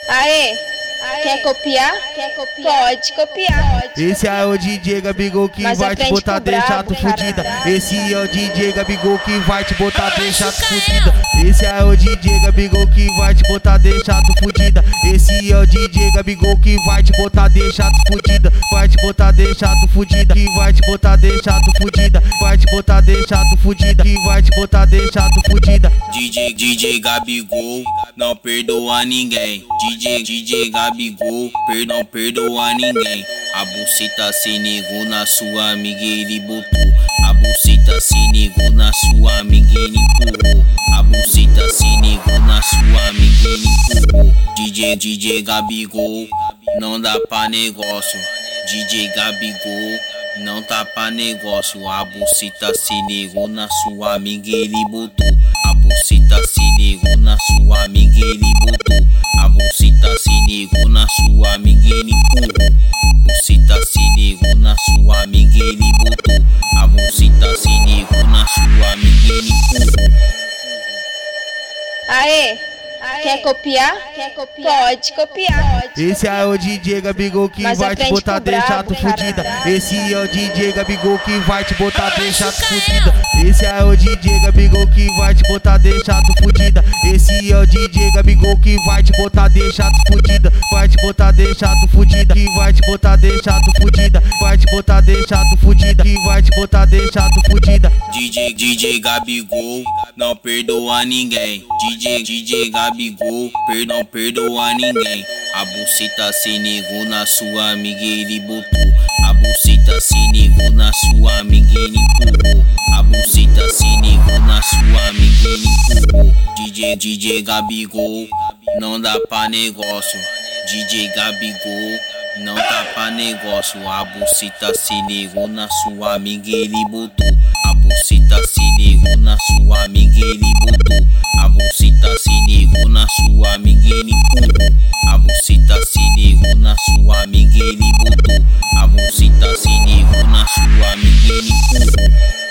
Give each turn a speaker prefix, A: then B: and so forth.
A: Aê, quer copiar? Pode copiar.
B: Esse é o DJ Gabigol que
A: Mas
B: vai te
A: aprende
B: botar
A: com brabo,
B: deixado
A: cara.
B: fudida. Esse é o DJ Gabigol que vai te botar deixado fudida. Esse é o DJ Gabigol que vai te botar deixado fudida. Esse é o DJ Gabigol que vai te botar deixado fudida. Vai te botar deixado fudida. Que vai te botar deixado fudida. Vai te botar deixado fudida. Que vai te botar deixado fudida.
C: DJ Gabigol não perdoa ninguém. DJ Gabigol não perdoa ninguém. A buceta se negou na sua amiga, ele botou. A buceta se negou na sua amiga, ele empurrou. A buceta se negou na sua amiga, ele empurrou. DJ Gabigol não dá pra negócio. DJ Gabigol não tá pra negócio. A buceta se negou na sua amiga, ele botou. A buceta se negou na sua amiga, ele botou. A buceta se negou na sua amiga, ele empurrou. A buceta se negou na sua amiga, ele botou. A buceta se negou na sua amiga, ele empurrou.
A: Aê, quer copiar? Pode copiar.
B: Esse é o DJ Gabigol que
A: Mas
B: vai te
A: aprende
B: botar
A: com brabo,
B: deixado
A: cara.
B: fudida. Esse é o DJ Gabigol que vai te botar deixado fudida. Esse é o DJ Gabigol que vai te botar deixado fudida. Esse é o DJ Gabigol que vai te botar deixado fudida. Vai te botar deixado fudida. Que vai te botar deixado fudida. Vai te botar deixado fudida. Que vai te botar deixado fudida.
C: DJ Gabigol não perdoa ninguém. DJ Gabigol não perdoa ninguém. A buceta se negou na sua amiga, ele botou. A buceta se negou na sua amiga, ele empurrou. A buceta se negou na sua amiga, ele empurrou. DJ Gabigol não dá pra negócio. DJ Gabigol não tá pra negócio. A buceta se negou na sua amiga, ele botou. A buceta se negou na sua amiga, ele botou. A buceta se negou na sua amiga, ele empurrou. A buceta se negou na sua amiga, ele botou. A buceta se negou na sua amiga, ele empurrou.